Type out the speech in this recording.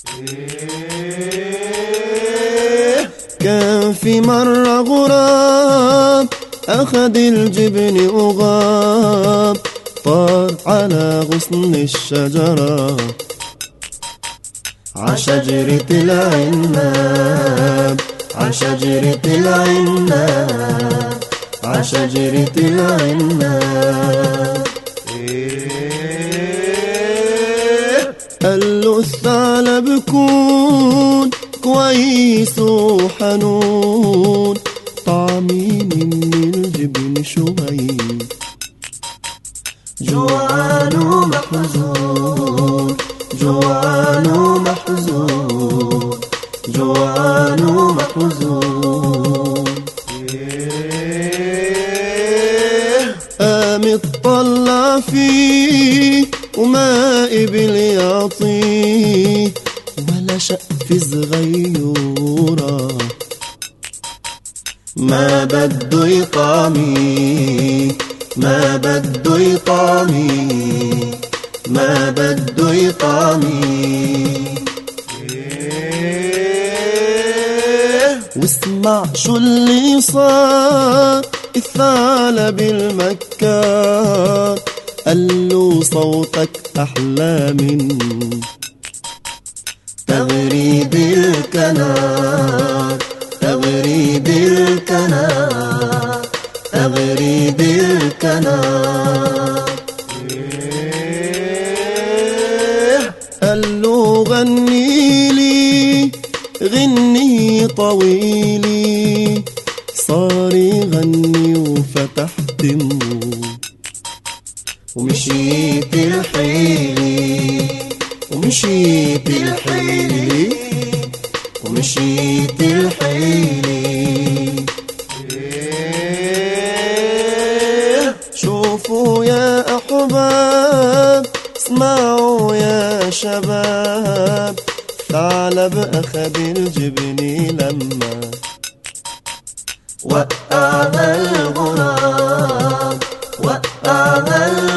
كان في مرة غراب أخد الجبن وغاب، طار على غصن الشجرة عشجرة العناب، عشجرة العناب، عشجرة العناب. قال له الثعلب كون كويس وحنون، طعمي من الجبن شوي، جوعان ومحزون، جوعان ومحزون، جوعان ومحزون. قام اطلع فيه وما قبل يعطيه ولا شقف صغيرة، ما بده يطعميه، ما بده يطعميه، ما بده يطعميه. واسمع شو اللي صار، الثعلب المكار قال له صوتك أحلى من تغريد الكنار، تغريد الكنار، تغريد الكنار. قال له غني لي غني طويلي، صار يغني وفتح دمه ومشيت الحيلي، ومشيت الحيلي، ومشيت الحيلي. شوفوا يا أحباب، اسمعوا يا شباب، ثعلب أخذ الجبن لما وقع الغراب، وقع